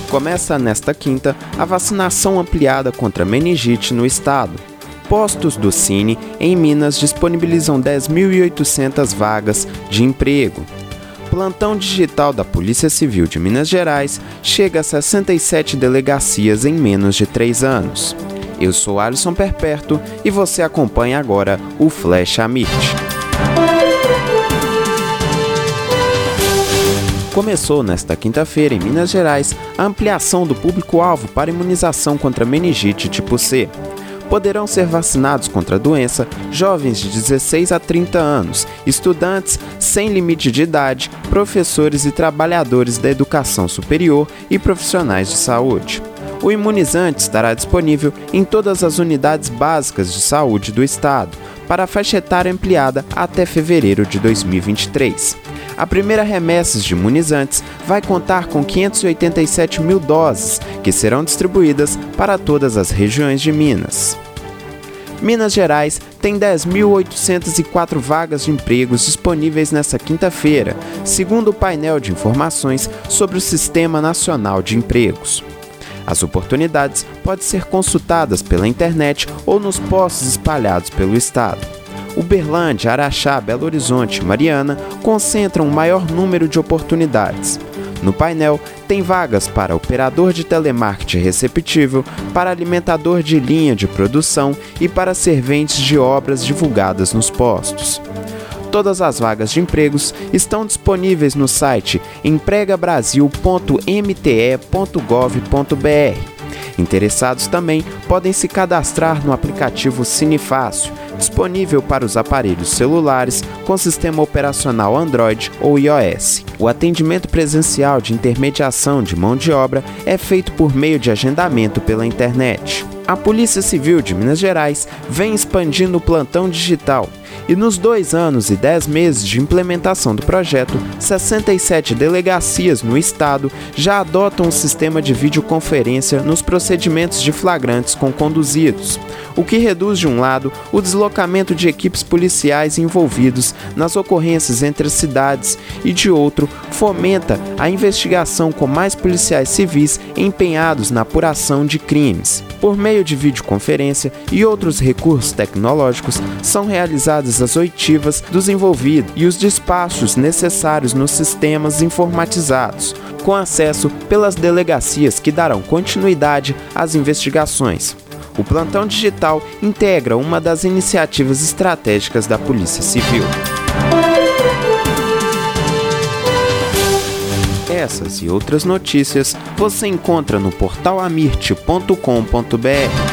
Começa nesta quinta a vacinação ampliada contra meningite no estado. Postos do Cine, em Minas, disponibilizam 10.800 vagas de emprego. Plantão digital da Polícia Civil de Minas Gerais chega a 67 delegacias em menos de 3 anos. Eu sou Alisson Perperto e você acompanha agora o Flash Amit. Começou nesta quinta-feira, em Minas Gerais, a ampliação do público-alvo para imunização contra meningite tipo C. Poderão ser vacinados contra a doença jovens de 16 a 30 anos, estudantes sem limite de idade, professores e trabalhadores da educação superior e profissionais de saúde. O imunizante estará disponível em todas as unidades básicas de saúde do estado, para a faixa etária ampliada até fevereiro de 2023. A primeira remessa de imunizantes vai contar com 587 mil doses, que serão distribuídas para todas as regiões de Minas. Minas Gerais tem 10.804 vagas de empregos disponíveis nesta quinta-feira, segundo o painel de informações sobre o Sistema Nacional de Empregos. As oportunidades podem ser consultadas pela internet ou nos postos espalhados pelo estado. Uberlândia, Araxá, Belo Horizonte e Mariana concentram o maior número de oportunidades. No painel, tem vagas para operador de telemarketing receptível, para alimentador de linha de produção e para serventes de obras divulgadas nos postos. Todas as vagas de empregos estão disponíveis no site empregabrasil.mte.gov.br. Interessados também podem se cadastrar no aplicativo Cinefácil, disponível para os aparelhos celulares com sistema operacional Android ou iOS. O atendimento presencial de intermediação de mão de obra é feito por meio de agendamento pela internet. A Polícia Civil de Minas Gerais vem expandindo o plantão digital. E nos 2 anos e 10 meses de implementação do projeto, 67 delegacias no estado já adotam o sistema de videoconferência nos procedimentos de flagrantes com conduzidos, o que reduz, de um lado, o deslocamento de equipes policiais envolvidos nas ocorrências entre as cidades e, de outro, fomenta a investigação com mais policiais civis empenhados na apuração de crimes. Por meio de videoconferência e outros recursos tecnológicos, são realizadas as oitivas dos envolvidos e os despachos necessários nos sistemas informatizados, com acesso pelas delegacias que darão continuidade às investigações. O plantão digital integra uma das iniciativas estratégicas da Polícia Civil. Essas e outras notícias você encontra no portal amirte.com.br.